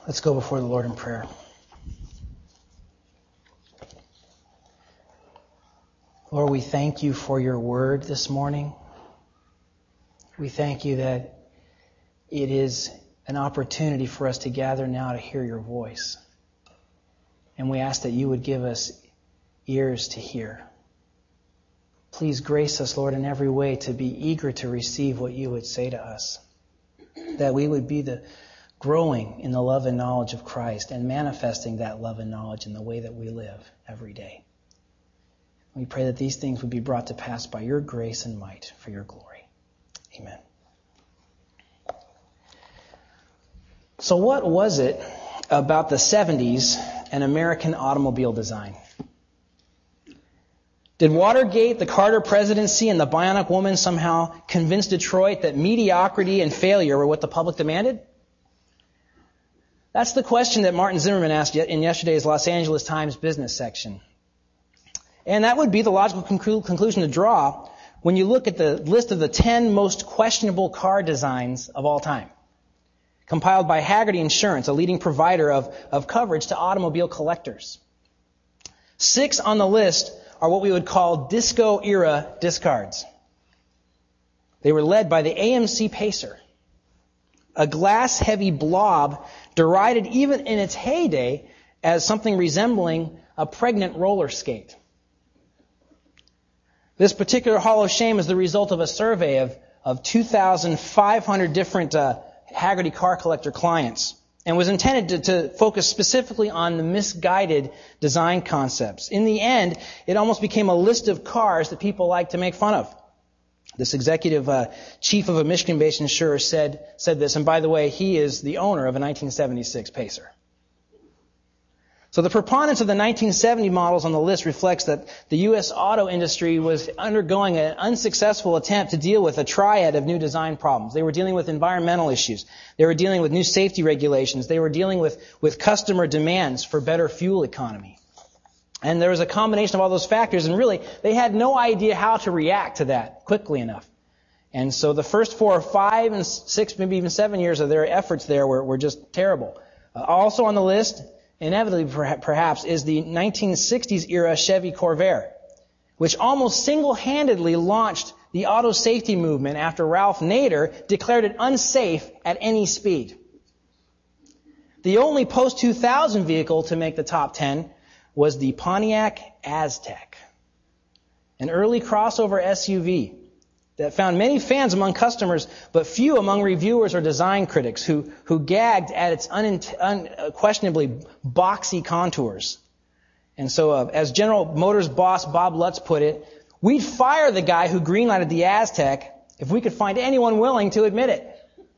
Let's go before the Lord in prayer. Lord, we thank you for your word this morning. We thank you that it is an opportunity for us to gather now to hear your voice. And we ask that you would give us ears to hear. Please grace us, Lord, in every way to be eager to receive what you would say to us. That we would be growing in the love and knowledge of Christ and manifesting that love and knowledge in the way that we live every day. We pray that these things would be brought to pass by your grace and might for your glory. Amen. So what was it about the 70s and American automobile design? Did Watergate, the Carter presidency, and the Bionic Woman somehow convince Detroit that mediocrity and failure were what the public demanded? That's the question that Martin Zimmerman asked in yesterday's Los Angeles Times business section. And that would be the logical conclusion to draw when you look at the list of the 10 most questionable car designs of all time, compiled by Hagerty Insurance, a leading provider of coverage to automobile collectors. 6 on the list are what we would call disco-era discards. They were led by the AMC Pacer, a glass-heavy blob derided even in its heyday as something resembling a pregnant roller skate. This particular Hall of Shame is the result of a survey of 2,500 different Hagerty car collector clients and was intended to focus specifically on the misguided design concepts. In the end, it almost became a list of cars that people like to make fun of. This executive chief of a Michigan-based insurer said this, and by the way, he is the owner of a 1976 Pacer. So the preponderance of the 1970 models on the list reflects that the U.S. auto industry was undergoing an unsuccessful attempt to deal with a triad of new design problems. They were dealing with environmental issues. They were dealing with new safety regulations. They were dealing with customer demands for better fuel economy. And there was a combination of all those factors, and really, they had no idea how to react to that quickly enough. And so the first 4 or 5 and 6, maybe even 7 years of their efforts there were just terrible. Also on the list, inevitably perhaps, is the 1960s era Chevy Corvair, which almost single-handedly launched the auto safety movement after Ralph Nader declared it unsafe at any speed. The only post-2000 vehicle to make the top 10 was the Pontiac Aztek, an early crossover SUV that found many fans among customers, but few among reviewers or design critics who gagged at its unquestionably boxy contours. And so, as General Motors boss Bob Lutz put it, we'd fire the guy who greenlighted the Aztek if we could find anyone willing to admit it.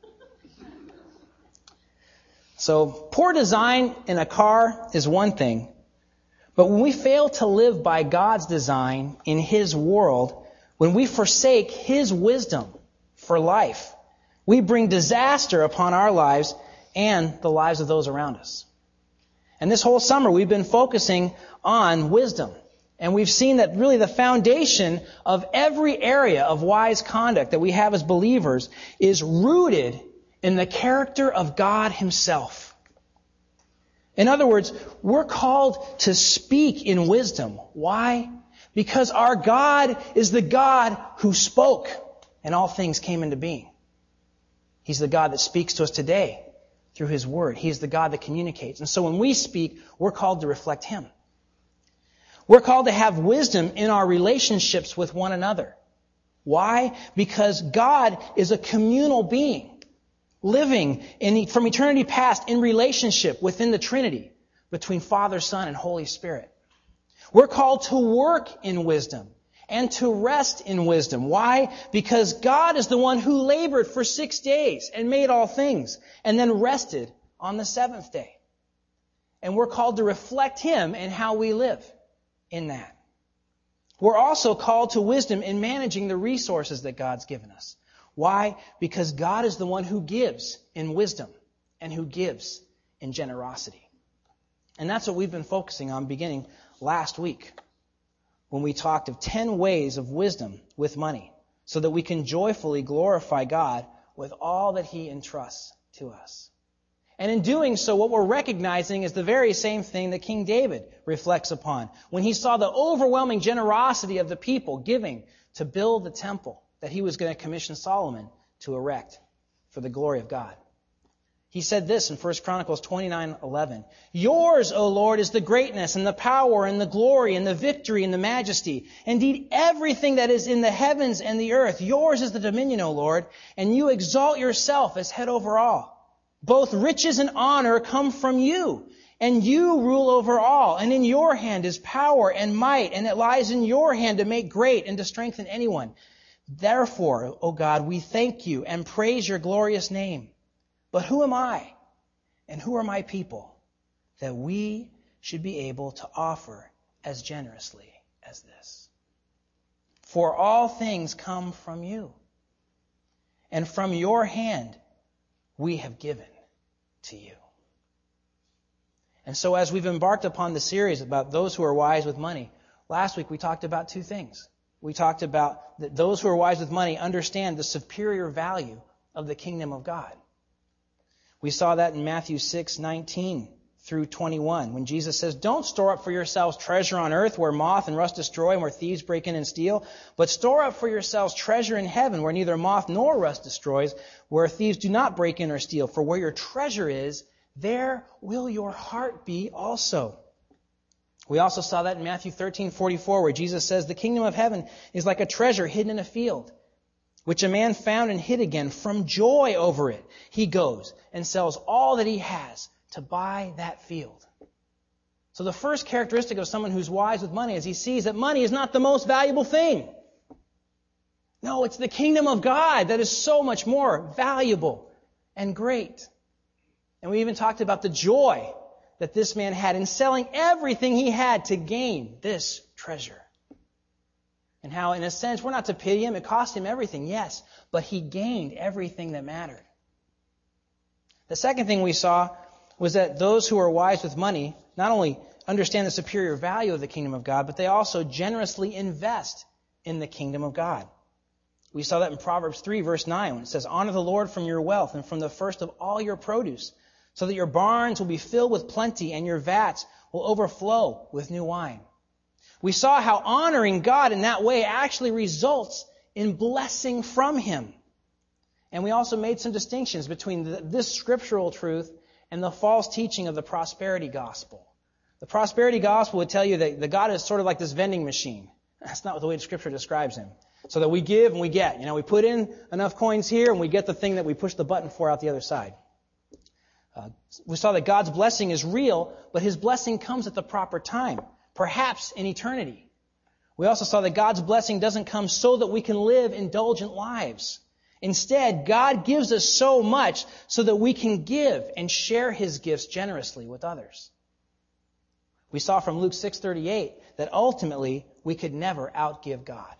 So, poor design in a car is one thing, but when we fail to live by God's design in His world, when we forsake His wisdom for life, we bring disaster upon our lives and the lives of those around us. And this whole summer we've been focusing on wisdom. And we've seen that really the foundation of every area of wise conduct that we have as believers is rooted in the character of God Himself. In other words, we're called to speak in wisdom. Why? Because our God is the God who spoke and all things came into being. He's the God that speaks to us today through His Word. He's the God that communicates. And so when we speak, we're called to reflect Him. We're called to have wisdom in our relationships with one another. Why? Because God is a communal being, living from eternity past in relationship within the Trinity between Father, Son, and Holy Spirit. We're called to work in wisdom and to rest in wisdom. Why? Because God is the one who labored for 6 days and made all things and then rested on the 7th day. And we're called to reflect Him in how we live in that. We're also called to wisdom in managing the resources that God's given us. Why? Because God is the one who gives in wisdom and who gives in generosity. And that's what we've been focusing on beginning last week when we talked of 10 ways of wisdom with money so that we can joyfully glorify God with all that He entrusts to us. And in doing so, what we're recognizing is the very same thing that King David reflects upon when he saw the overwhelming generosity of the people giving to build the temple that he was going to commission Solomon to erect for the glory of God. He said this in 1 Chronicles 29:11. Yours, O Lord, is the greatness and the power and the glory and the victory and the majesty. Indeed, everything that is in the heavens and the earth, yours is the dominion, O Lord, and you exalt yourself as head over all. Both riches and honor come from you, and you rule over all. And in your hand is power and might, and it lies in your hand to make great and to strengthen anyone. Therefore, O God, we thank you and praise your glorious name. But who am I, and who are my people, that we should be able to offer as generously as this? For all things come from you, and from your hand we have given to you. And so as we've embarked upon the series about those who are wise with money, last week we talked about two things. We talked about that those who are wise with money understand the superior value of the kingdom of God. We saw that in Matthew 6:19 through 21, when Jesus says, don't store up for yourselves treasure on earth where moth and rust destroy and where thieves break in and steal, but store up for yourselves treasure in heaven where neither moth nor rust destroys, where thieves do not break in or steal. For where your treasure is, there will your heart be also. We also saw that in Matthew 13:44, where Jesus says, the kingdom of heaven is like a treasure hidden in a field, which a man found and hid again. From joy over it, he goes and sells all that he has to buy that field. So the first characteristic of someone who's wise with money is he sees that money is not the most valuable thing. No, it's the kingdom of God that is so much more valuable and great. And we even talked about the joy that this man had in selling everything he had to gain this treasure. And how, in a sense, we're not to pity him. It cost him everything, yes, but he gained everything that mattered. The second thing we saw was that those who are wise with money not only understand the superior value of the kingdom of God, but they also generously invest in the kingdom of God. We saw that in Proverbs 3, verse 9, when it says, honor the Lord from your wealth and from the first of all your produce, so that your barns will be filled with plenty and your vats will overflow with new wine. We saw how honoring God in that way actually results in blessing from Him. And we also made some distinctions between this scriptural truth and the false teaching of the prosperity gospel. The prosperity gospel would tell you that God is sort of like this vending machine. That's not the way Scripture describes Him. So that we give and we get. We put in enough coins here and we get the thing that we push the button for out the other side. We saw that God's blessing is real, but His blessing comes at the proper time, perhaps in eternity. We also saw that God's blessing doesn't come so that we can live indulgent lives. Instead, God gives us so much so that we can give and share His gifts generously with others. We saw from Luke 6:38 that ultimately we could never outgive God.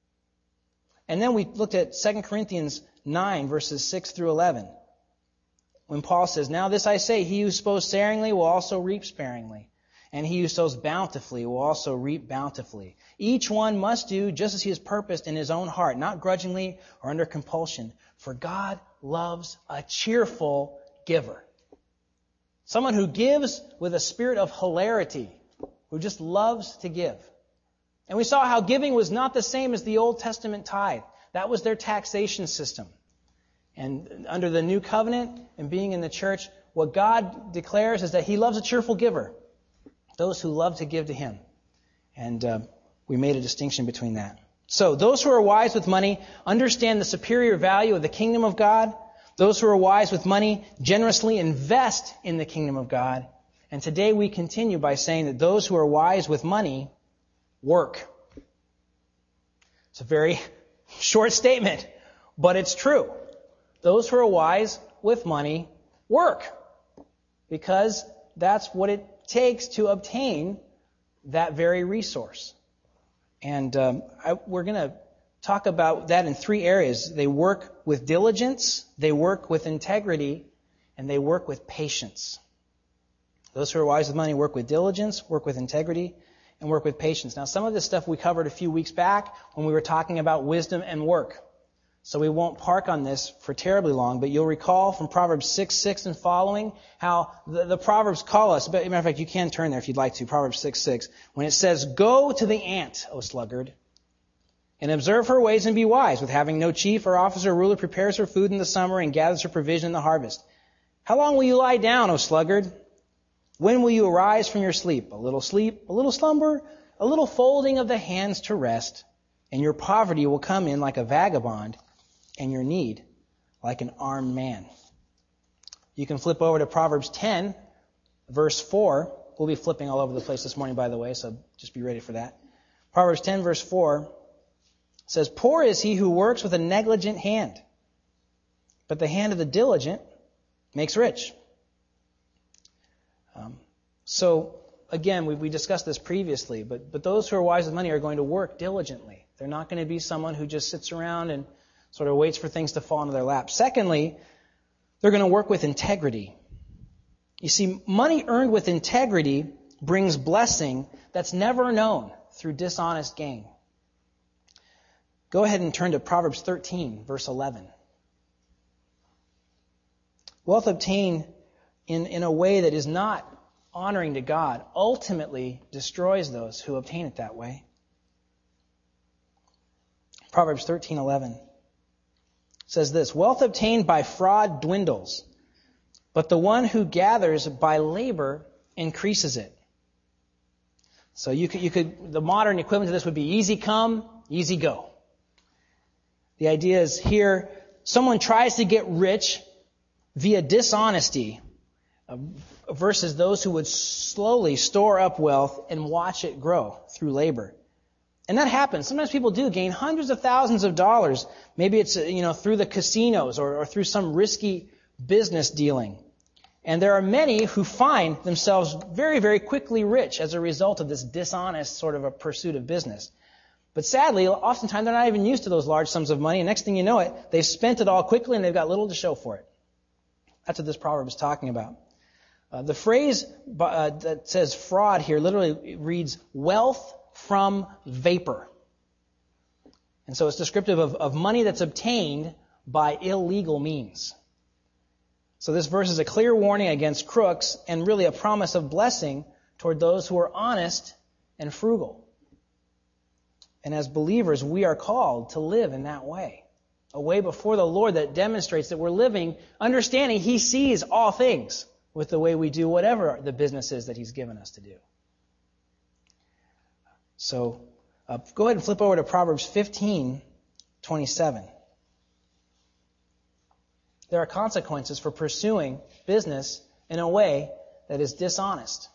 And then we looked at 2 Corinthians 9, verses 6 through 11, when Paul says, now this I say, he who sows sparingly will also reap sparingly, and he who sows bountifully will also reap bountifully. Each one must do just as he has purposed in his own heart, not grudgingly or under compulsion, for God loves a cheerful giver. Someone who gives with a spirit of hilarity, who just loves to give. And we saw how giving was not the same as the Old Testament tithe. That was their taxation system. And under the new covenant and being in the church, what God declares is that He loves a cheerful giver. Those who love to give to Him. And we made a distinction between that. So those who are wise with money understand the superior value of the kingdom of God. Those who are wise with money generously invest in the kingdom of God. And today we continue by saying that those who are wise with money work. It's a very short statement, but it's true. Those who are wise with money work, because that's what it takes to obtain that very resource. And we're going to talk about that in three areas. They work with diligence, they work with integrity, and they work with patience. Those who are wise with money work with diligence, work with integrity, and work with patience. Now, some of this stuff we covered a few weeks back when we were talking about wisdom and work. So we won't park on this for terribly long, but you'll recall from Proverbs 6:6 and following how the Proverbs call us. But, as a matter of fact, you can turn there if you'd like to, Proverbs 6:6, when it says, "Go to the ant, O sluggard, and observe her ways and be wise. With having no chief or officer or ruler prepares her food in the summer and gathers her provision in the harvest. How long will you lie down, O sluggard? When will you arise from your sleep? A little slumber, a little folding of the hands to rest, and your poverty will come in like a vagabond, and your need like an armed man." You can flip over to Proverbs 10, verse 4. We'll be flipping all over the place this morning, by the way, so just be ready for that. Proverbs 10, verse 4 says, "Poor is he who works with a negligent hand, but the hand of the diligent makes rich." So, again, we discussed this previously, but those who are wise with money are going to work diligently. They're not going to be someone who just sits around and sort of waits for things to fall into their lap. Secondly, they're going to work with integrity. You see, money earned with integrity brings blessing that's never known through dishonest gain. Go ahead and turn to Proverbs 13, verse 11. Wealth obtained in a way that is not honoring to God ultimately destroys those who obtain it that way. Proverbs 13:11 says this, "Wealth obtained by fraud dwindles, but the one who gathers by labor increases it." So you could the modern equivalent to this would be easy come, easy go. The idea is here, someone tries to get rich via dishonesty versus those who would slowly store up wealth and watch it grow through labor. And that happens. Sometimes people do gain hundreds of thousands of dollars. Maybe it's through the casinos or through some risky business dealing. And there are many who find themselves very, very quickly rich as a result of this dishonest sort of a pursuit of business. But sadly, oftentimes they're not even used to those large sums of money. And next thing you know it, they've spent it all quickly and they've got little to show for it. That's what this proverb is talking about. The phrase that says fraud here literally reads wealth from vapor. And so it's descriptive of money that's obtained by illegal means. So this verse is a clear warning against crooks and really a promise of blessing toward those who are honest and frugal. And as believers, we are called to live in that way. A way before the Lord that demonstrates that we're living, understanding He sees all things with the way we do whatever the business is that He's given us to do. So go ahead and flip over to Proverbs 15:27. There are consequences for pursuing business in a way that is dishonest.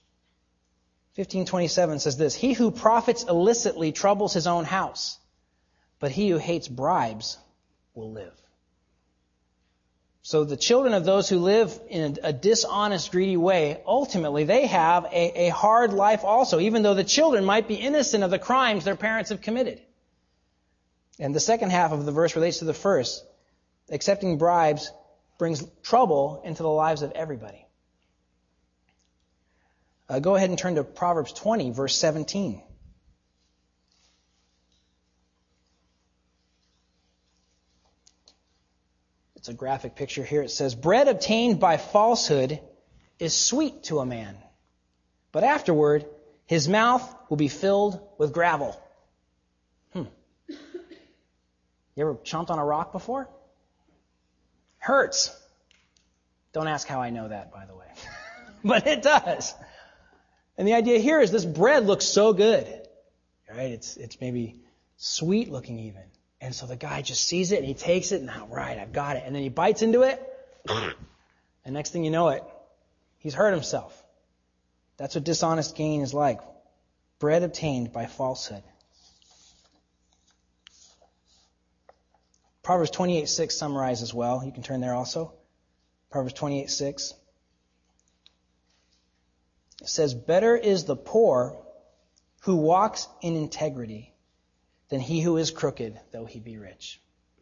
15:27 says this, "He who profits illicitly troubles his own house, but he who hates bribes will live." So the children of those who live in a dishonest, greedy way, ultimately they have a hard life also, even though the children might be innocent of the crimes their parents have committed. And the second half of the verse relates to the first. Accepting bribes brings trouble into the lives of everybody. Go ahead and turn to Proverbs 20, verse 17. It's a graphic picture here. It says, "Bread obtained by falsehood is sweet to a man, but afterward his mouth will be filled with gravel." You ever chomped on a rock before? Hurts. Don't ask how I know that, by the way. But it does. And the idea here is this bread looks so good. Right? It's maybe sweet looking even. And so the guy just sees it and he takes it and, all right, I've got it. And then he bites into it. And next thing you know it, he's hurt himself. That's what dishonest gain is like. Bread obtained by falsehood. Proverbs 28:6 summarizes well. You can turn there also. Proverbs 28:6. It says, "Better is the poor who walks in integrity than he who is crooked, though he be rich."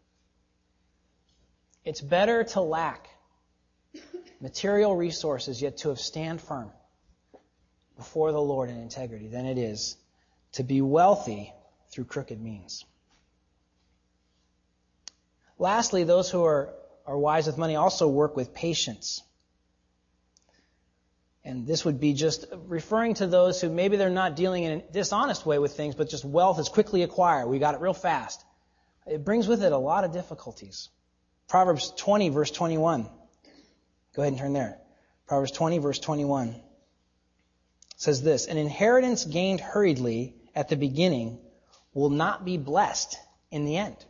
It's better to lack material resources, yet to have stand firm before the Lord in integrity than it is to be wealthy through crooked means. Lastly, those who are wise with money also work with patience. And this would be just referring to those who maybe they're not dealing in a dishonest way with things, but just wealth is quickly acquired. We got it real fast. It brings with it a lot of difficulties. Proverbs 20, verse 21. Go ahead and turn there. Proverbs 20, verse 21 says this, "An inheritance gained hurriedly at the beginning will not be blessed in the end."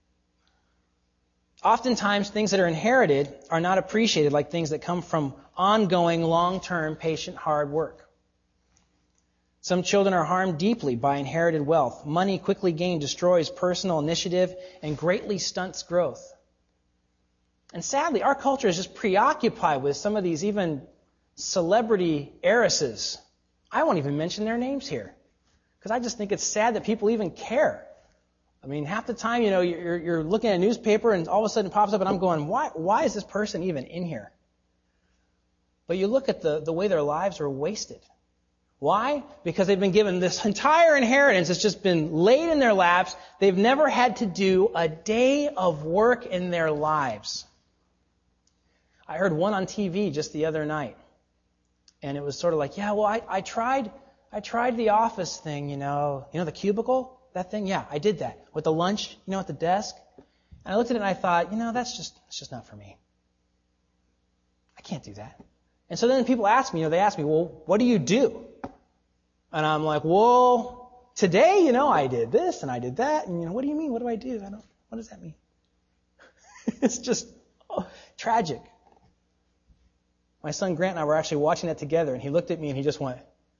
Oftentimes, things that are inherited are not appreciated like things that come from ongoing, long-term, patient, hard work. Some children are harmed deeply by inherited wealth. Money quickly gained destroys personal initiative and greatly stunts growth. And sadly, our culture is just preoccupied with some of these even celebrity heiresses. I won't even mention their names here, because I just think it's sad that people even care. I mean, half the time, you're looking at a newspaper and all of a sudden it pops up and I'm going, why is this person even in here? But you look at the way their lives are wasted. Why? Because they've been given this entire inheritance. It's just been laid in their laps. They've never had to do a day of work in their lives. I heard one on TV just the other night. And it was sort of like, I tried the office thing, the cubicle. That thing? Yeah, I did that. With the lunch, at the desk. And I looked at it and I thought, that's just not for me. I can't do that. And so then people ask me, well, what do you do? And I'm like, well, today, I did this and I did that. And, what do you mean? What do I do? What does that mean? It's just tragic. My son Grant and I were actually watching that together and he looked at me and he just went,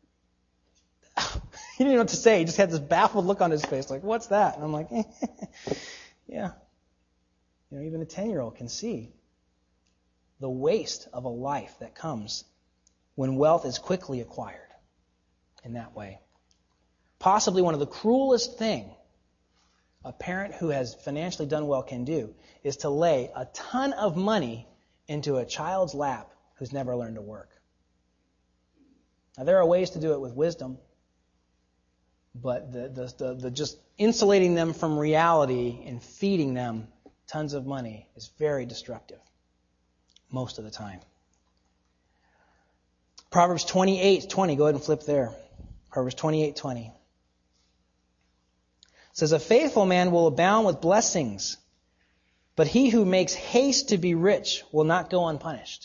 he didn't know what to say. He just had this baffled look on his face, like, what's that? And I'm like, yeah. Even a 10-year-old can see the waste of a life that comes when wealth is quickly acquired in that way. Possibly one of the cruelest thing a parent who has financially done well can do is to lay a ton of money into a child's lap who's never learned to work. Now, there are ways to do it with wisdom. But the just insulating them from reality and feeding them tons of money is very destructive most of the time. Proverbs 28:20. Go ahead and flip there. Proverbs 28:20 says, "A faithful man will abound with blessings, but he who makes haste to be rich will not go unpunished."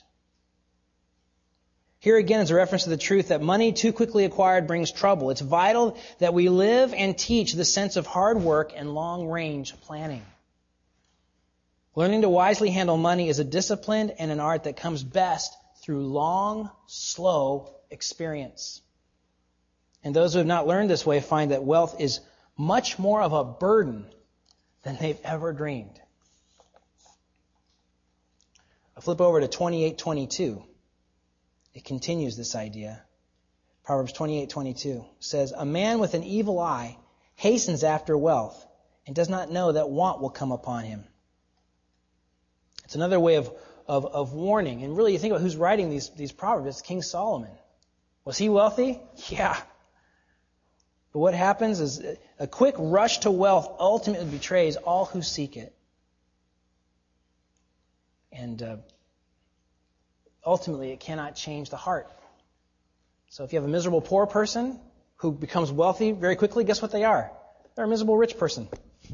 Here again is a reference to the truth that money too quickly acquired brings trouble. It's vital that we live and teach the sense of hard work and long-range planning. Learning to wisely handle money is a discipline and an art that comes best through long, slow experience. And those who have not learned this way find that wealth is much more of a burden than they've ever dreamed. I'll flip over to 28:22. It continues this idea. Proverbs 28:22 says, "A man with an evil eye hastens after wealth and does not know that want will come upon him." It's another way of warning. And really, you think about who's writing these proverbs. It's King Solomon. Was he wealthy? Yeah. But what happens is a quick rush to wealth ultimately betrays all who seek it. And ultimately, it cannot change the heart. So if you have a miserable poor person who becomes wealthy very quickly, guess what they are? They're a miserable rich person.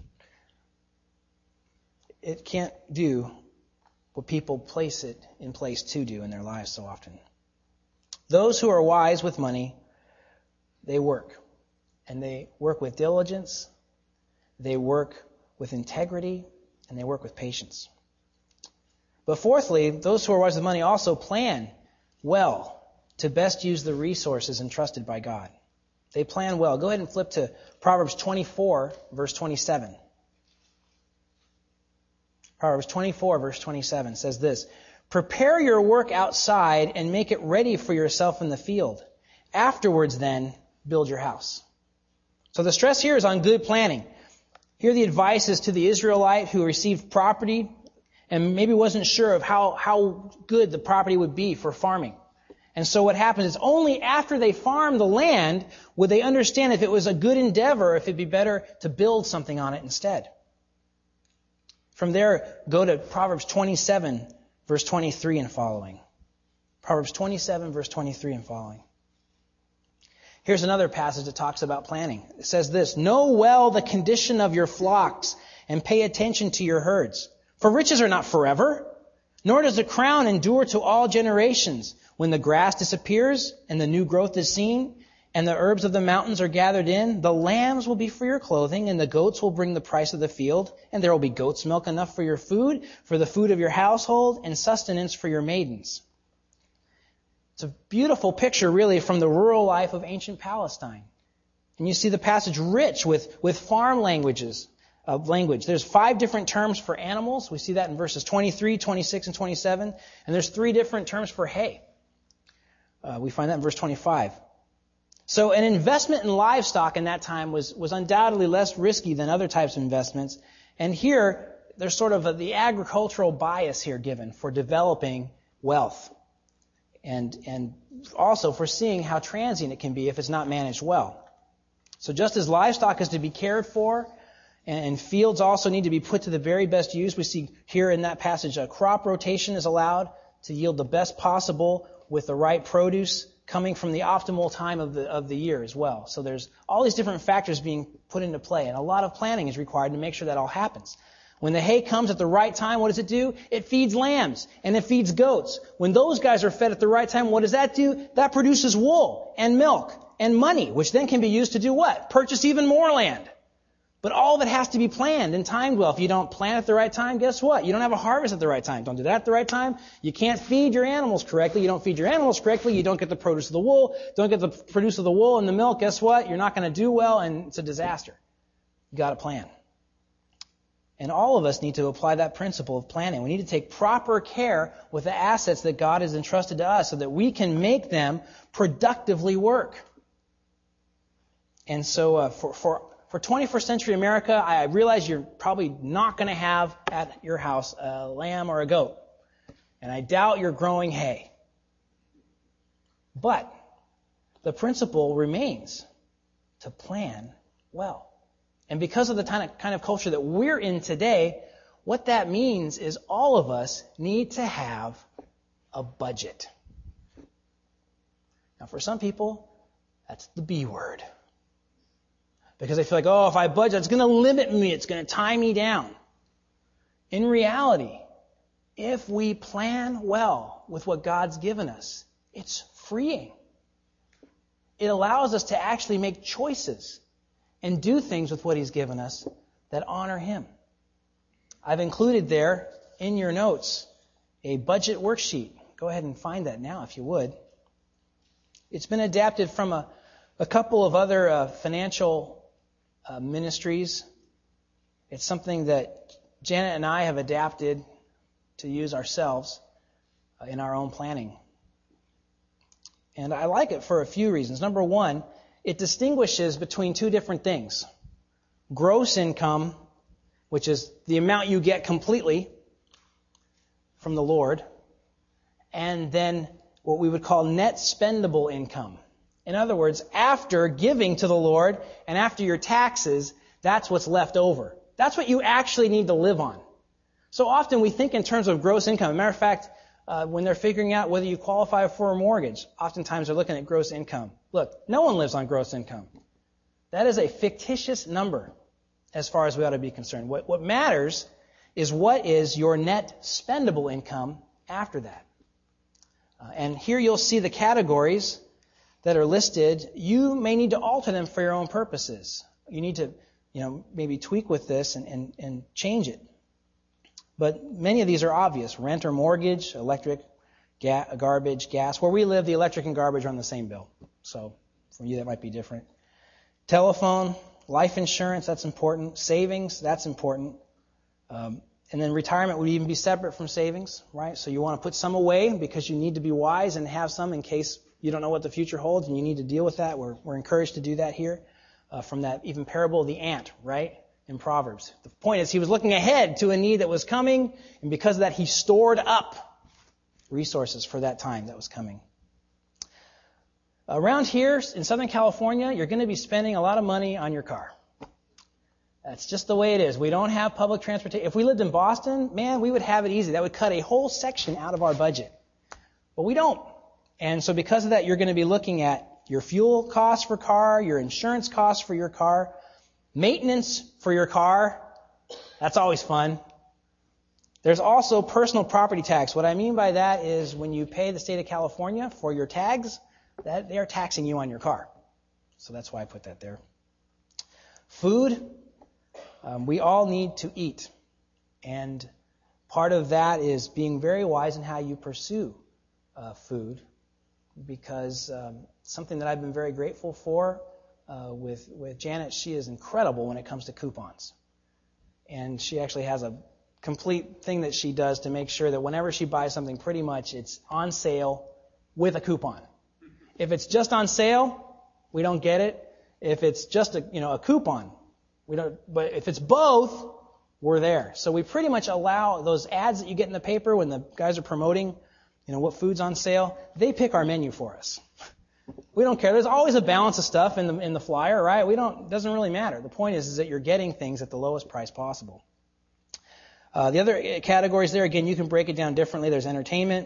It can't do what people place it in place to do in their lives so often. Those who are wise with money, they work. And they work with diligence, they work with integrity, and they work with patience. But fourthly, those who are wise with money also plan well to best use the resources entrusted by God. They plan well. Go ahead and flip to Proverbs 24, verse 27. Proverbs 24, verse 27 says this, "Prepare your work outside and make it ready for yourself in the field. Afterwards, then, build your house." So the stress here is on good planning. Here the advice is to the Israelite who received property and maybe wasn't sure of how good the property would be for farming. And so what happens is only after they farm the land would they understand if it was a good endeavor, if it'd be better to build something on it instead. From there, go to Proverbs 27, verse 23 and following. Proverbs 27, verse 23 and following. Here's another passage that talks about planning. It says this, "Know well the condition of your flocks and pay attention to your herds. For riches are not forever, nor does a crown endure to all generations. When the grass disappears and the new growth is seen, and the herbs of the mountains are gathered in, the lambs will be for your clothing, and the goats will bring the price of the field, and there will be goat's milk enough for your food, for the food of your household, and sustenance for your maidens." It's a beautiful picture, really, from the rural life of ancient Palestine. And you see the passage rich with farm language. There's 5 different terms for animals. We see that in verses 23, 26, and 27. And there's 3 different terms for hay. We find that in verse 25. So an investment in livestock in that time was undoubtedly less risky than other types of investments. And here, there's sort of the agricultural bias here given for developing wealth. And also for seeing how transient it can be if it's not managed well. So just as livestock is to be cared for, and fields also need to be put to the very best use, we see here in that passage a crop rotation is allowed to yield the best possible with the right produce coming from the optimal time of the year as well. So there's all these different factors being put into play, and a lot of planning is required to make sure that all happens. When the hay comes at the right time, what does it do? It feeds lambs and it feeds goats. When those guys are fed at the right time, what does that do? That produces wool and milk and money, which then can be used to do what? Purchase even more land. But all of it has to be planned and timed well. If you don't plan at the right time, guess what? You don't have a harvest at the right time. Don't do that at the right time. You can't feed your animals correctly. You don't feed your animals correctly. You don't get the produce of the wool. Don't get the produce of the wool and the milk. Guess what? You're not going to do well, and it's a disaster. You got to plan. And all of us need to apply that principle of planning. We need to take proper care with the assets that God has entrusted to us so that we can make them productively work. And so for 21st century America, I realize you're probably not going to have at your house a lamb or a goat. And I doubt you're growing hay. But the principle remains to plan well. And because of the kind of culture that we're in today, what that means is all of us need to have a budget. Now, for some people, that's the B word. Because they feel like, if I budget, it's going to limit me. It's going to tie me down. In reality, if we plan well with what God's given us, it's freeing. It allows us to actually make choices and do things with what He's given us that honor Him. I've included there in your notes a budget worksheet. Go ahead and find that now if you would. It's been adapted from a couple of other financial ministries. It's something that Janet and I have adapted to use ourselves in our own planning. And I like it for a few reasons. Number one, it distinguishes between 2 different things. Gross income, which is the amount you get completely from the Lord, and then what we would call net spendable income. In other words, after giving to the Lord and after your taxes, that's what's left over. That's what you actually need to live on. So often we think in terms of gross income. As a matter of fact, when they're figuring out whether you qualify for a mortgage, oftentimes they're looking at gross income. Look, no one lives on gross income. That is a fictitious number as far as we ought to be concerned. What matters is what is your net spendable income after that. And here you'll see the categories that are listed. You may need to alter them for your own purposes. You need to, maybe tweak with this and change it. But many of these are obvious. Rent or mortgage, electric, garbage, gas. Where we live, the electric and garbage are on the same bill. So for you, that might be different. Telephone, life insurance, that's important. Savings, that's important. And then retirement would even be separate from savings, right? So you want to put some away because you need to be wise and have some in case you don't know what the future holds and you need to deal with that. We're encouraged to do that here from that even parable of the ant, right? In Proverbs. The point is he was looking ahead to a need that was coming, and because of that he stored up resources for that time that was coming. Around here in Southern California, you're going to be spending a lot of money on your car. That's just the way it is. We don't have public transportation. If we lived in Boston, man, we would have it easy. That would cut a whole section out of our budget. But we don't. And so because of that, you're going to be looking at your fuel costs for car, your insurance costs for your car, maintenance for your car. That's always fun. There's also personal property tax. What I mean by that is when you pay the state of California for your tags, that they are taxing you on your car. So that's why I put that there. Food. We all need to eat. And part of that is being very wise in how you pursue food. Because something that I've been very grateful for with Janet, she is incredible when it comes to coupons. And she actually has a complete thing that she does to make sure that whenever she buys something, pretty much it's on sale with a coupon. If it's just on sale, we don't get it. If it's just a coupon, we don't. But if it's both, we're there. So we pretty much allow those ads that you get in the paper when the guys are promoting, what food's on sale. They pick our menu for us. We don't care. There's always a balance of stuff in the flyer, right? It doesn't really matter. The point is that you're getting things at the lowest price possible. The other categories there, again, you can break it down differently. There's entertainment,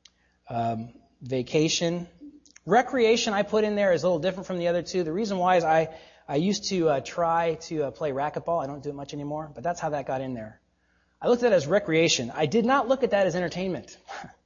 vacation. Recreation I put in there is a little different from the other two. The reason why is I used to try to play racquetball. I don't do it much anymore, but that's how that got in there. I looked at it as recreation. I did not look at that as entertainment.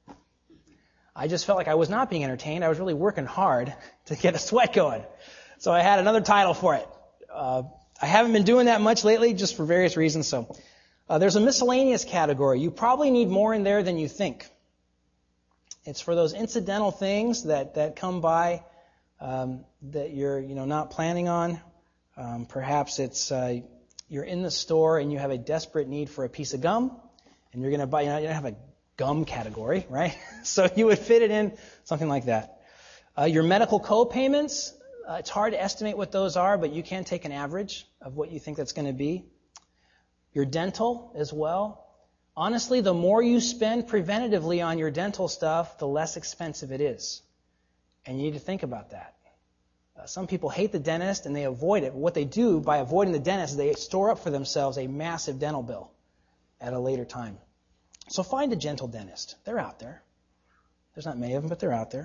I just felt like I was not being entertained. I was really working hard to get a sweat going. So I had another title for it. I haven't been doing that much lately just for various reasons. So there's a miscellaneous category. You probably need more in there than you think. It's for those incidental things that come by that you're not planning on. Perhaps it's you're in the store and you have a desperate need for a piece of gum, and you're going to buy. You don't have a gum category, right? So you would fit it in something like that. Your medical co-payments. It's hard to estimate what those are, but you can take an average of what you think that's going to be. Your dental as well. Honestly, the more you spend preventatively on your dental stuff, the less expensive it is. And you need to think about that. Some people hate the dentist and they avoid it. But what they do by avoiding the dentist is they store up for themselves a massive dental bill at a later time. So find a gentle dentist. They're out there. There's not many of them, but they're out there.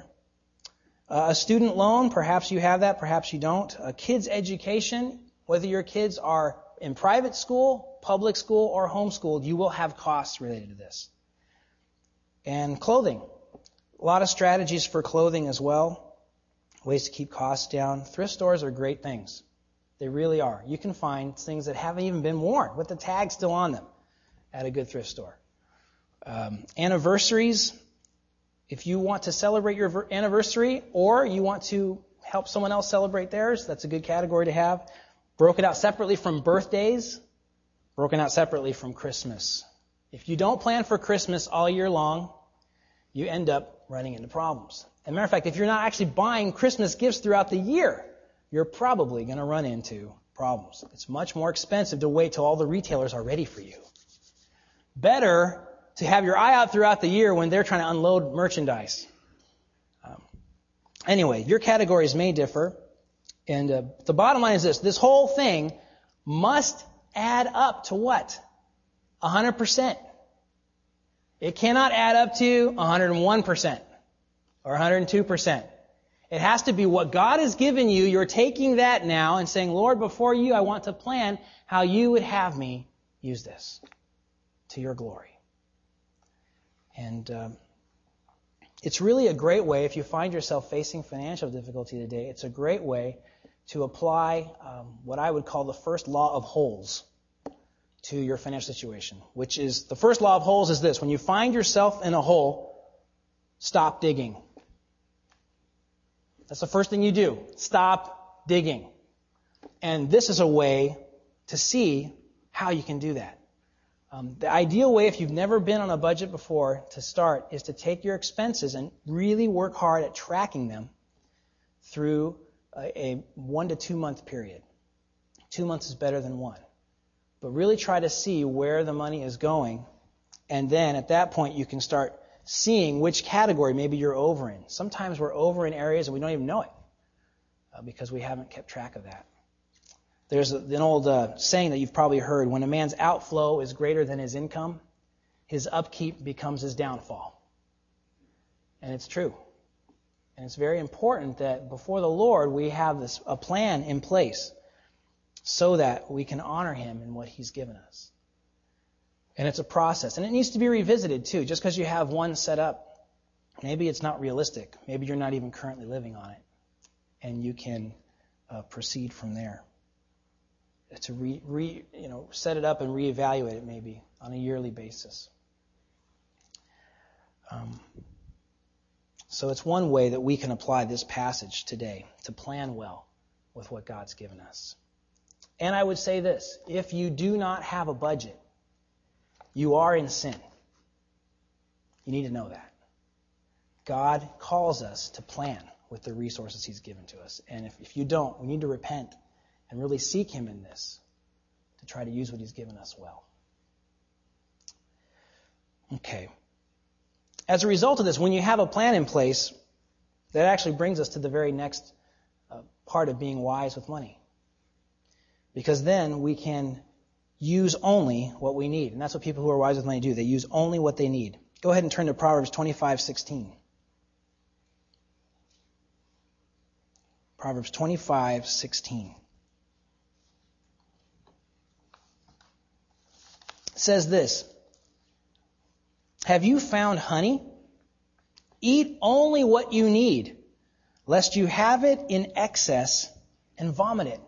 A student loan, perhaps you have that, perhaps you don't. A kid's education, whether your kids are in private school, public school, or homeschooled, you will have costs related to this. And clothing. A lot of strategies for clothing as well. Ways to keep costs down. Thrift stores are great things. They really are. You can find things that haven't even been worn with the tag still on them at a good thrift store. Anniversaries. If you want to celebrate your anniversary or you want to help someone else celebrate theirs, that's a good category to have. Broken out separately from birthdays, broken out separately from Christmas. If you don't plan for Christmas all year long, you end up running into problems. As a matter of fact, if you're not actually buying Christmas gifts throughout the year, you're probably going to run into problems. It's much more expensive to wait till all the retailers are ready for you. Better to have your eye out throughout the year when they're trying to unload merchandise. Anyway, your categories may differ. And the bottom line is this. This whole thing must add up to what? 100%. It cannot add up to 101% or 102%. It has to be what God has given you. You're taking that now and saying, Lord, before you, I want to plan how you would have me use this to your glory. And it's really a great way, if you find yourself facing financial difficulty today, it's a great way to apply what I would call the first law of holes to your financial situation, which is, the first law of holes is this: when you find yourself in a hole, stop digging. That's the first thing you do. Stop digging. And this is a way to see how you can do that. The ideal way, if you've never been on a budget before, to start is to take your expenses and really work hard at tracking them through a 1 to 2 month period. 2 months is better than 1. But really try to see where the money is going. And then at that point you can start seeing which category maybe you're over in. Sometimes we're over in areas and we don't even know it because we haven't kept track of that. There's an old saying that you've probably heard: when a man's outflow is greater than his income, his upkeep becomes his downfall. And it's true. And it's very important that before the Lord we have a plan in place so that we can honor Him in what He's given us. And it's a process. And it needs to be revisited too. Just because you have one set up, maybe it's not realistic. Maybe you're not even currently living on it. And you can proceed from there. To set it up and reevaluate it maybe on a yearly basis. So it's one way that we can apply this passage today to plan well with what God's given us. And I would say this: if you do not have a budget, you are in sin. You need to know that. God calls us to plan with the resources He's given to us. And if you don't, we need to repent and really seek Him in this to try to use what He's given us well. Okay. As a result of this, when you have a plan in place, that actually brings us to the very next part of being wise with money. Because then we can use only what we need. And that's what people who are wise with money do. They use only what they need. Go ahead and turn to Proverbs 25:16. Proverbs 25:16. It says this: have you found honey? Eat only what you need, lest you have it in excess and vomit it.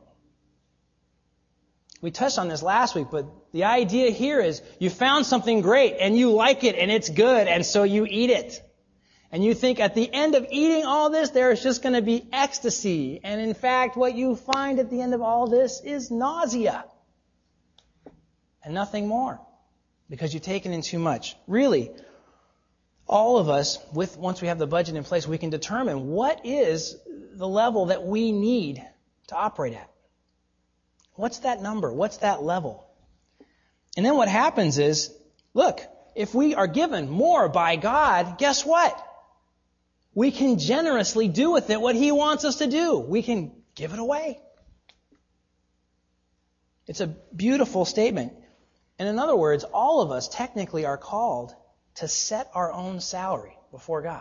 We touched on this last week, but the idea here is you found something great and you like it and it's good, and so you eat it. And you think at the end of eating all this, there's just going to be ecstasy. And in fact, what you find at the end of all this is nausea. And nothing more. Because you've taken in too much. Really, all of us, once we have the budget in place, we can determine what is the level that we need to operate at. What's that number? What's that level? And then what happens is, look, if we are given more by God, guess what? We can generously do with it what He wants us to do. We can give it away. It's a beautiful statement. And in other words, all of us technically are called to set our own salary before God.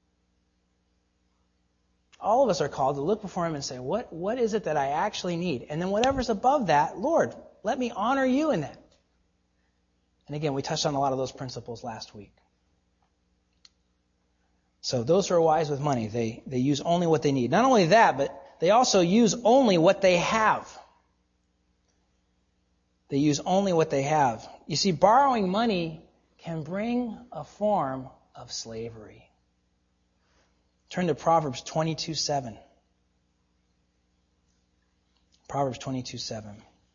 All of us are called to look before Him and say, what is it that I actually need? And then whatever's above that, Lord, let me honor You in that. And again, we touched on a lot of those principles last week. So those who are wise with money, they use only what they need. Not only that, but they also use only what they have. They use only what they have. You see, borrowing money can bring a form of slavery. Turn to Proverbs 22:7. Proverbs 22:7.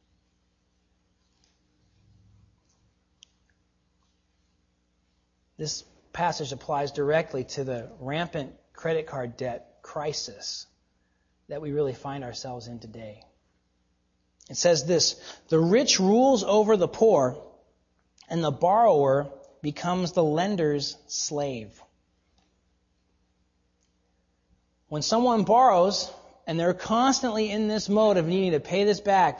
This passage applies directly to the rampant credit card debt crisis that we really find ourselves in today. It says this: the rich rules over the poor, and the borrower becomes the lender's slave. When someone borrows, and they're constantly in this mode of needing to pay this back,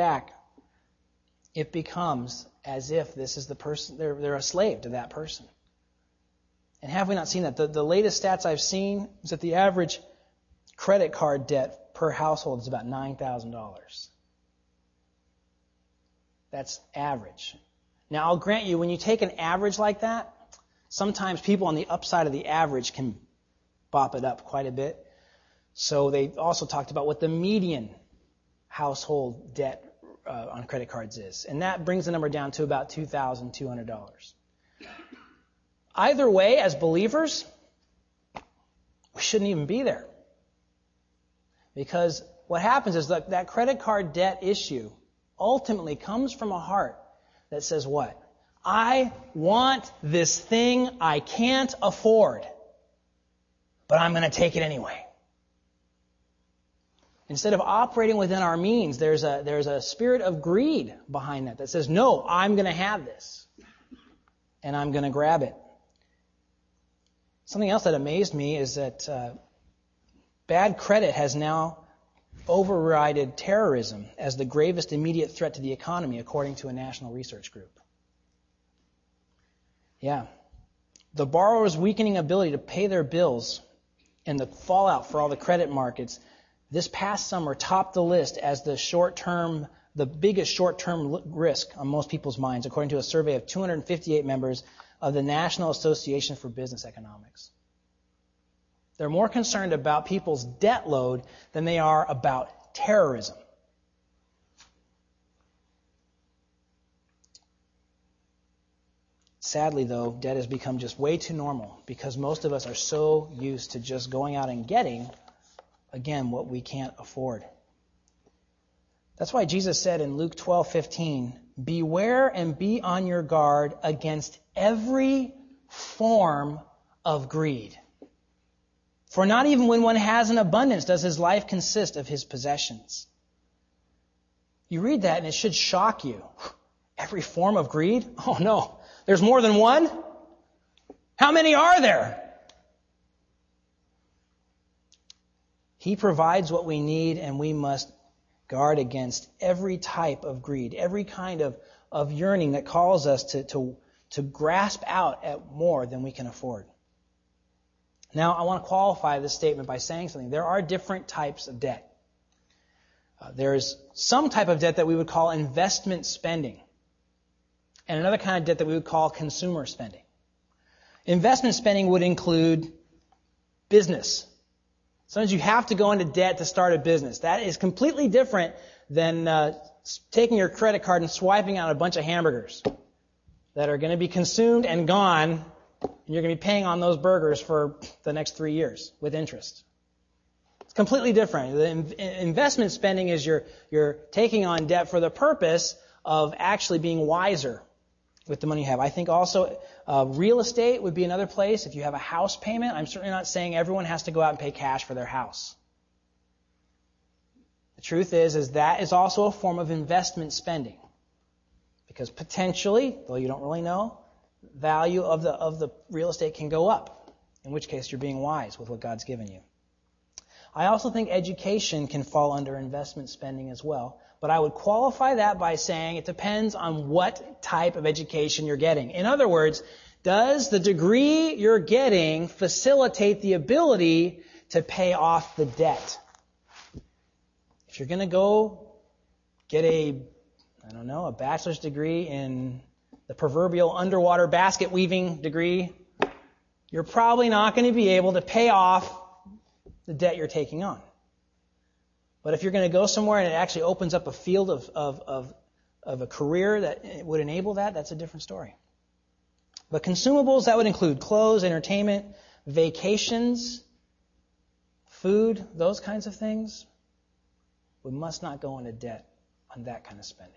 it becomes as if this is the person, they're a slave to that person. And have we not seen that? The latest stats I've seen is that the average credit card debt per household is about $9,000. That's average. Now, I'll grant you, when you take an average like that, sometimes people on the upside of the average can bop it up quite a bit. So they also talked about what the median household debt on credit cards is. And that brings the number down to about $2,200. Either way, as believers, we shouldn't even be there. Because what happens is that credit card debt issue ultimately comes from a heart that says what? I want this thing I can't afford, but I'm going to take it anyway. Instead of operating within our means, there's a spirit of greed behind that says, no, I'm going to have this, and I'm going to grab it. Something else that amazed me is that bad credit has now overrided terrorism as the gravest immediate threat to the economy, according to a national research group. Yeah. The borrower's weakening ability to pay their bills and the fallout for all the credit markets this past summer topped the list as the biggest short-term risk on most people's minds, according to a survey of 258 members of the National Association for Business Economics. They're more concerned about people's debt load than they are about terrorism. Sadly, though, debt has become just way too normal because most of us are so used to just going out and getting, again, what we can't afford. That's why Jesus said in Luke 12:15, "Beware and be on your guard against every form of greed. For not even when one has an abundance does his life consist of his possessions." You read that and it should shock you. Every form of greed? Oh no, there's more than one? How many are there? He provides what we need, and we must guard against every type of greed, every kind of yearning that calls us to grasp out at more than we can afford. Now, I want to qualify this statement by saying something. There are different types of debt. There's some type of debt that we would call investment spending, and another kind of debt that we would call consumer spending. Investment spending would include business. Sometimes you have to go into debt to start a business. That is completely different than taking your credit card and swiping out a bunch of hamburgers that are going to be consumed and gone. And you're going to be paying on those burgers for the next 3 years with interest. It's completely different. The investment spending is you're taking on debt for the purpose of actually being wiser with the money you have. I think also real estate would be another place. If you have a house payment, I'm certainly not saying everyone has to go out and pay cash for their house. The truth is that is also a form of investment spending. Because potentially, though you don't really know, value of the real estate can go up, in which case you're being wise with what God's given you. I also think education can fall under investment spending as well, but I would qualify that by saying it depends on what type of education you're getting. In other words, does the degree you're getting facilitate the ability to pay off the debt? If you're going to go get a bachelor's degree in the proverbial underwater basket weaving degree, you're probably not going to be able to pay off the debt you're taking on. But if you're going to go somewhere and it actually opens up a field of a career that would enable that, that's a different story. But consumables, that would include clothes, entertainment, vacations, food, those kinds of things. We must not go into debt on that kind of spending.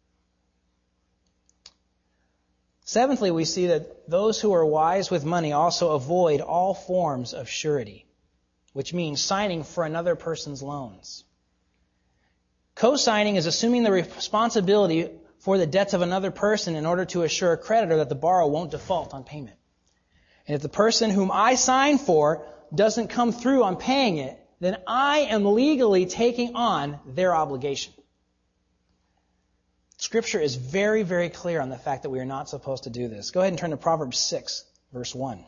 Seventhly, we see that those who are wise with money also avoid all forms of surety, which means signing for another person's loans. Co-signing is assuming the responsibility for the debts of another person in order to assure a creditor that the borrower won't default on payment. And if the person whom I sign for doesn't come through on paying it, then I am legally taking on their obligation. Scripture is very, very clear on the fact that we are not supposed to do this. Go ahead and turn to Proverbs 6, verse 1.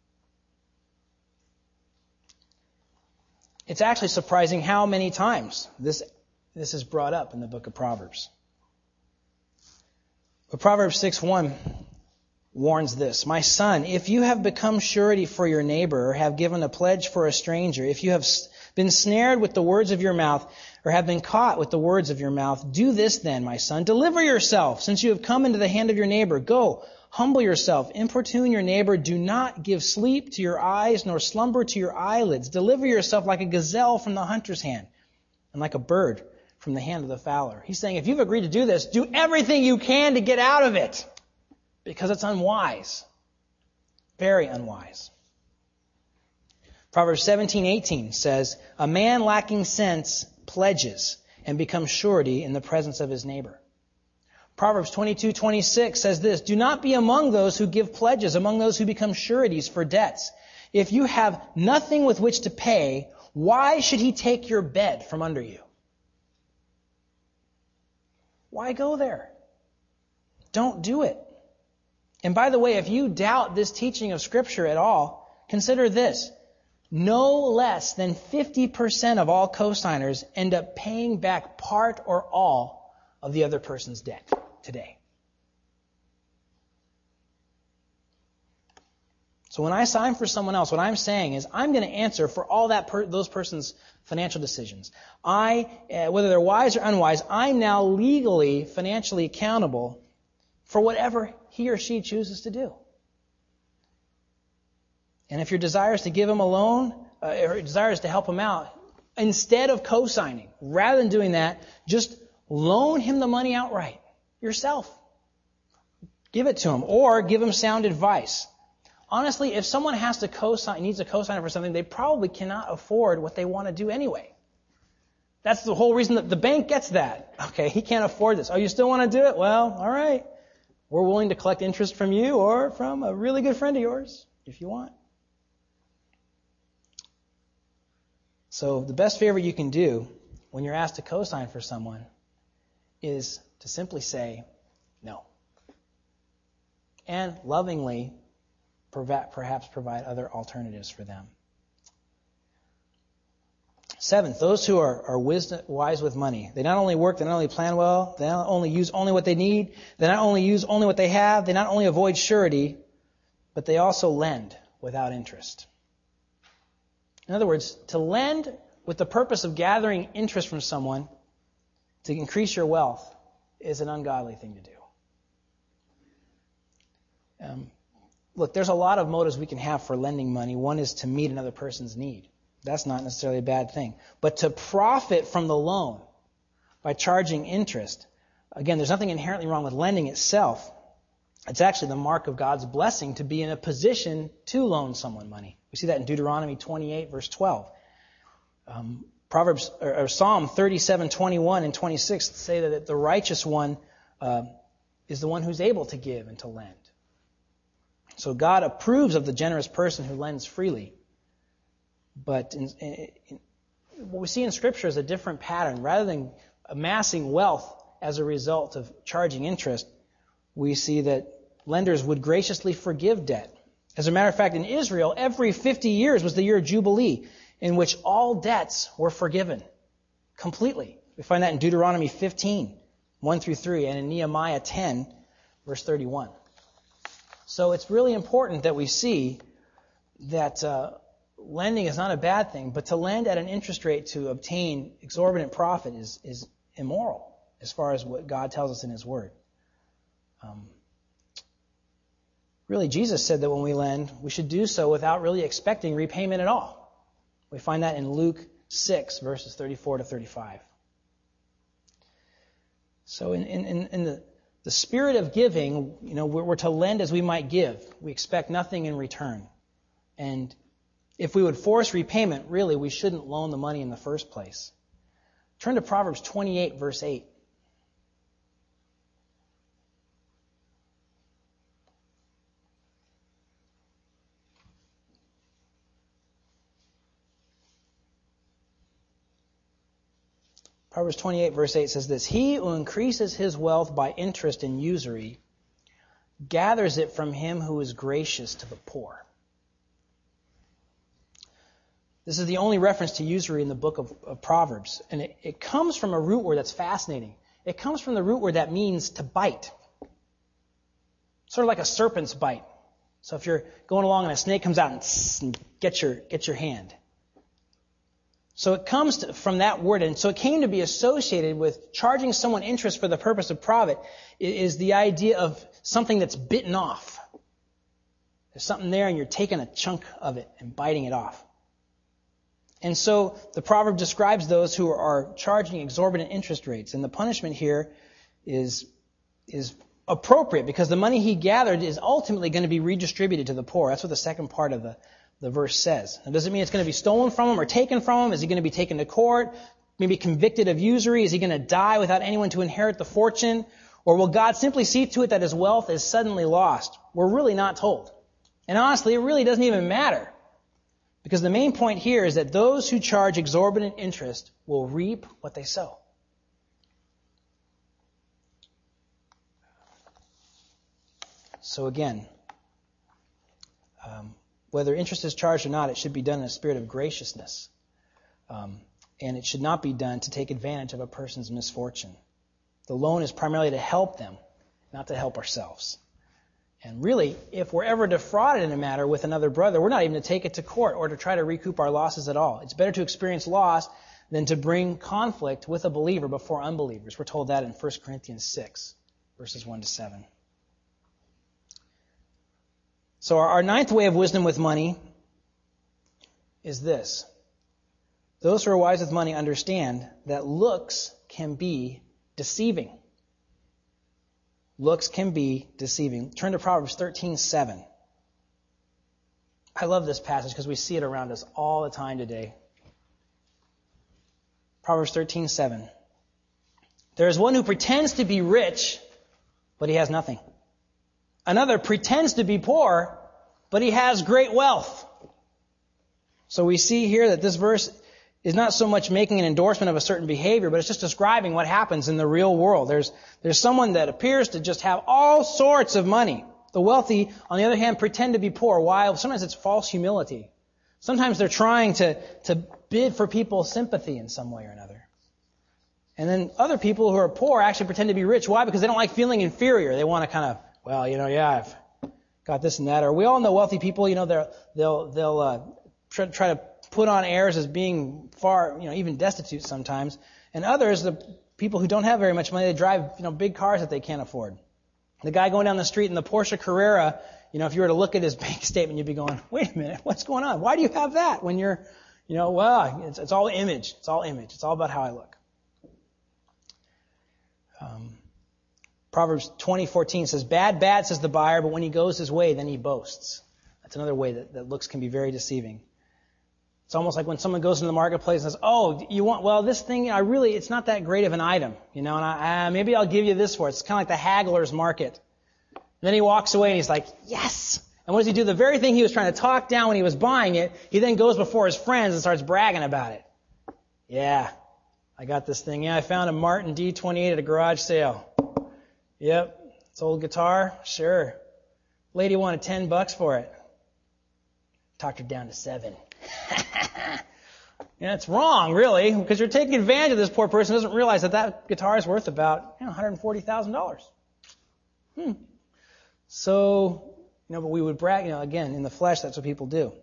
It's actually surprising how many times this is brought up in the book of Proverbs. But Proverbs 6:1 warns this: "My son, if you have become surety for your neighbor or have given a pledge for a stranger, if you have been snared with the words of your mouth or have been caught with the words of your mouth, do this then, my son. Deliver yourself, since you have come into the hand of your neighbor. Go, humble yourself, importune your neighbor. Do not give sleep to your eyes, nor slumber to your eyelids. Deliver yourself like a gazelle from the hunter's hand, and like a bird from the hand of the fowler." He's saying, if you've agreed to do this, do everything you can to get out of it, because it's unwise. Very unwise. Proverbs 17:18 says, "A man lacking sense pledges and becomes surety in the presence of his neighbor." Proverbs 22:26 says this: "Do not be among those who give pledges, among those who become sureties for debts. If you have nothing with which to pay, Why should he take your bed from under you? Why go there? Don't do it. And by the way, if you doubt this teaching of Scripture at all, consider this. No less than 50% of all co-signers end up paying back part or all of the other person's debt today. So when I sign for someone else, what I'm saying is I'm going to answer for all those person's financial decisions. Whether they're wise or unwise, I'm now legally, financially accountable for whatever he or she chooses to do. And if your desire is to give him a loan, or your desire is to help him out, instead of co-signing, rather than doing that, just loan him the money outright yourself. Give it to him, or give him sound advice. Honestly, if someone has to needs a co-signer for something, they probably cannot afford what they want to do anyway. That's the whole reason that the bank gets that. Okay, he can't afford this. Oh, you still want to do it? Well, all right. We're willing to collect interest from you or from a really good friend of yours, if you want. So the best favor you can do when you're asked to co-sign for someone is to simply say no. And lovingly perhaps provide other alternatives for them. Seventh, those who are wise with money. They not only work, they not only plan well, they not only use only what they need, they not only use only what they have, they not only avoid surety, but they also lend without interest. In other words, to lend with the purpose of gathering interest from someone to increase your wealth is an ungodly thing to do. Look, there's a lot of motives we can have for lending money. One is to meet another person's need. That's not necessarily a bad thing. But to profit from the loan by charging interest, again, there's nothing inherently wrong with lending itself. It's actually the mark of God's blessing to be in a position to loan someone money. We see that in Deuteronomy 28, verse 12. Psalm 37, 21 and 26 say that the righteous one is the one who's able to give and to lend. So God approves of the generous person who lends freely. But what we see in Scripture is a different pattern. Rather than amassing wealth as a result of charging interest, we see that lenders would graciously forgive debt. As a matter of fact, in Israel, every 50 years was the year of Jubilee, in which all debts were forgiven completely. We find that in Deuteronomy 15, 1 through 3, and in Nehemiah 10, verse 31. So it's really important that we see that lending is not a bad thing, but to lend at an interest rate to obtain exorbitant profit is immoral as far as what God tells us in His Word. Really, Jesus said that when we lend, we should do so without really expecting repayment at all. We find that in Luke 6, verses 34 to 35. So in the spirit of giving, we're to lend as we might give. We expect nothing in return. And if we would force repayment, really, we shouldn't loan the money in the first place. Turn to Proverbs 28, verse 8. Proverbs 28, verse 8 says this: "He who increases his wealth by interest and usury gathers it from him who is gracious to the poor." This is the only reference to usury in the book of Proverbs. And it comes from a root word that's fascinating. It comes from the root word that means to bite. Sort of like a serpent's bite. So if you're going along and a snake comes out and gets your hand. So it comes from that word, and so it came to be associated with charging someone interest for the purpose of profit is the idea of something that's bitten off. There's something there and you're taking a chunk of it and biting it off. And so the proverb describes those who are charging exorbitant interest rates, and the punishment here is appropriate because the money he gathered is ultimately going to be redistributed to the poor. That's what the second part of the verse says. It doesn't mean it's going to be stolen from him or taken from him. Is he going to be taken to court? Maybe convicted of usury? Is he going to die without anyone to inherit the fortune? Or will God simply see to it that his wealth is suddenly lost? We're really not told. And honestly, it really doesn't even matter. Because the main point here is that those who charge exorbitant interest will reap what they sow. So again, whether interest is charged or not, it should be done in a spirit of graciousness. And it should not be done to take advantage of a person's misfortune. The loan is primarily to help them, not to help ourselves. And really, if we're ever defrauded in a matter with another brother, we're not even to take it to court or to try to recoup our losses at all. It's better to experience loss than to bring conflict with a believer before unbelievers. We're told that in 1 Corinthians 6, verses 1 to 7. So our ninth way of wisdom with money is this. Those who are wise with money understand that looks can be deceiving. Looks can be deceiving. Turn to Proverbs 13:7. I love this passage because we see it around us all the time today. Proverbs 13:7. There is one who pretends to be rich, but he has nothing. Another pretends to be poor, but he has great wealth. So we see here that this verse is not so much making an endorsement of a certain behavior, but it's just describing what happens in the real world. There's someone that appears to just have all sorts of money. The wealthy, on the other hand, pretend to be poor. Why? Sometimes it's false humility. Sometimes they're trying to bid for people's sympathy in some way or another. And then other people who are poor actually pretend to be rich. Why? Because they don't like feeling inferior. They want to kind of, I've got this and that. Or we all know wealthy people, they'll try to put on airs as being far, even destitute sometimes. And others, the people who don't have very much money, they drive, big cars that they can't afford. The guy going down the street in the Porsche Carrera, if you were to look at his bank statement, you'd be going, wait a minute, what's going on? Why do you have that when you're, it's all image. It's all image. It's all about how I look. Proverbs 20:14 says, bad, says the buyer, but when he goes his way, then he boasts. That's another way that looks can be very deceiving. It's almost like when someone goes into the marketplace and says, this thing, it's not that great of an item, and maybe I'll give you this for it. It's kind of like the haggler's market. And then he walks away and he's like, yes! And what does he do? The very thing he was trying to talk down when he was buying it, he then goes before his friends and starts bragging about it. Yeah, I got this thing. Yeah, I found a Martin D28 at a garage sale. Yep, it's old guitar. Sure. Lady wanted $10 for it. Talked her down to $7. It's wrong, really, because you're taking advantage of this poor person who doesn't realize that guitar is worth about $140,000. So, but we would brag, again, in the flesh, that's what people do.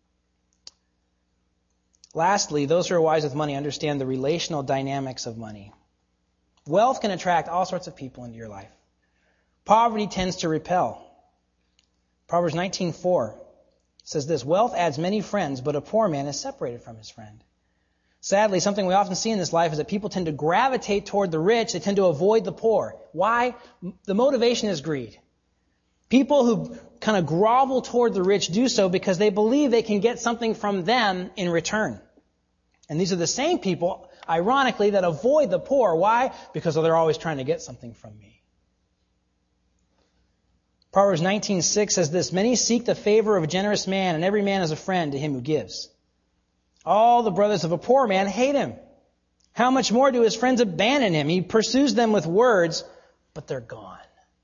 Lastly, those who are wise with money understand the relational dynamics of money. Wealth can attract all sorts of people into your life. Poverty tends to repel. Proverbs 19:4 says this, wealth adds many friends, but a poor man is separated from his friend. Sadly, something we often see in this life is that people tend to gravitate toward the rich. They tend to avoid the poor. Why? The motivation is greed. People who kind of grovel toward the rich do so because they believe they can get something from them in return. And these are the same people, ironically, that avoid the poor. Why? Because they're always trying to get something from me. Proverbs 19:6 says this, many seek the favor of a generous man, and every man is a friend to him who gives. All the brothers of a poor man hate him. How much more do his friends abandon him? He pursues them with words, but they're gone.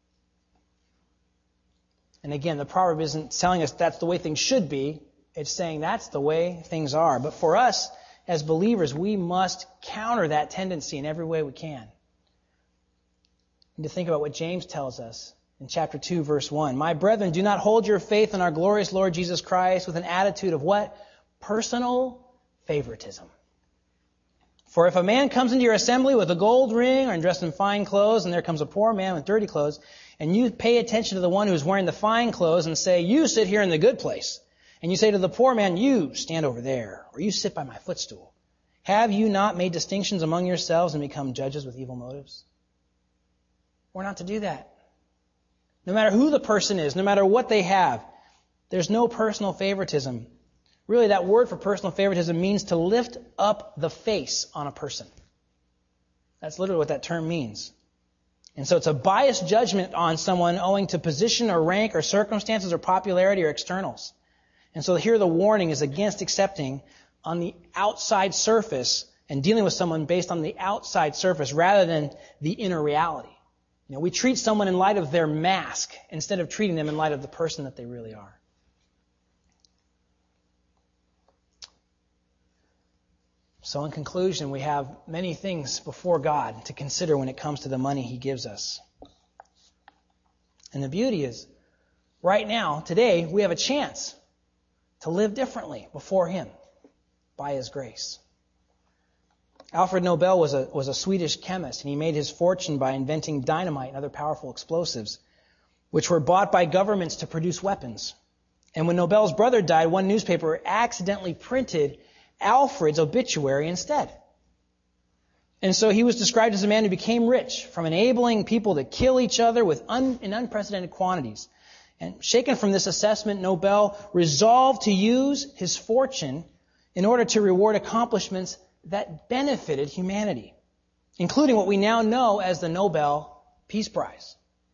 And again, the proverb isn't telling us that's the way things should be. It's saying that's the way things are. But for us, as believers, we must counter that tendency in every way we can. And to think about what James tells us in chapter 2, verse 1. My brethren, do not hold your faith in our glorious Lord Jesus Christ with an attitude of what? Personal favoritism. For if a man comes into your assembly with a gold ring or dressed in fine clothes, and there comes a poor man with dirty clothes, and you pay attention to the one who's wearing the fine clothes and say, you sit here in the good place. And you say to the poor man, you stand over there, or you sit by my footstool. Have you not made distinctions among yourselves and become judges with evil motives? We're not to do that. No matter who the person is, no matter what they have, there's no personal favoritism. Really, that word for personal favoritism means to lift up the face on a person. That's literally what that term means. And so it's a biased judgment on someone owing to position or rank or circumstances or popularity or externals. And so here the warning is against accepting on the outside surface and dealing with someone based on the outside surface rather than the inner reality. We treat someone in light of their mask instead of treating them in light of the person that they really are. So in conclusion, we have many things before God to consider when it comes to the money He gives us. And the beauty is, right now, today, we have a chance to live differently before Him by His grace. Alfred Nobel was a Swedish chemist, and he made his fortune by inventing dynamite and other powerful explosives, which were bought by governments to produce weapons. And when Nobel's brother died, one newspaper accidentally printed Alfred's obituary instead. And so he was described as a man who became rich from enabling people to kill each other in unprecedented quantities. And shaken from this assessment, Nobel resolved to use his fortune in order to reward accomplishments that benefited humanity, including what we now know as the Nobel Peace Prize.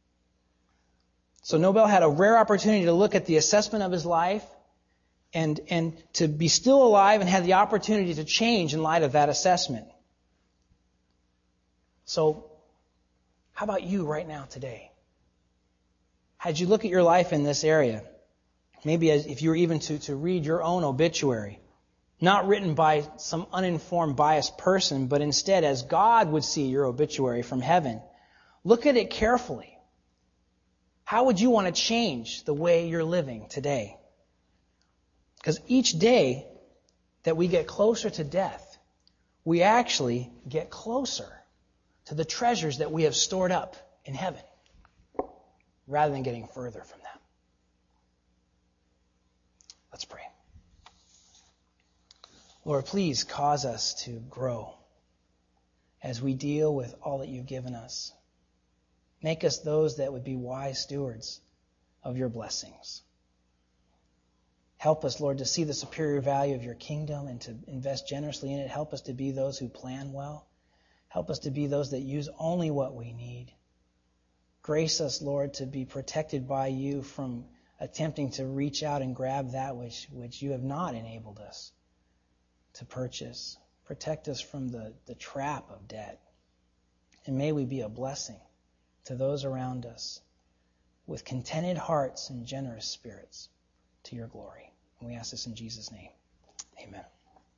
So Nobel had a rare opportunity to look at the assessment of his life and to be still alive and had the opportunity to change in light of that assessment. So, how about you right now today? As you look at your life in this area, maybe if you were even to read your own obituary, not written by some uninformed, biased person, but instead as God would see your obituary from heaven, look at it carefully. How would you want to change the way you're living today? Because each day that we get closer to death, we actually get closer to the treasures that we have stored up in heaven, rather than getting further from them. Let's pray. Lord, please cause us to grow as we deal with all that you've given us. Make us those that would be wise stewards of your blessings. Help us, Lord, to see the superior value of your kingdom and to invest generously in it. Help us to be those who plan well. Help us to be those that use only what we need. Grace us, Lord, to be protected by you from attempting to reach out and grab that which you have not enabled us to purchase. Protect us from the trap of debt. And may we be a blessing to those around us with contented hearts and generous spirits to your glory. And we ask this in Jesus' name. Amen.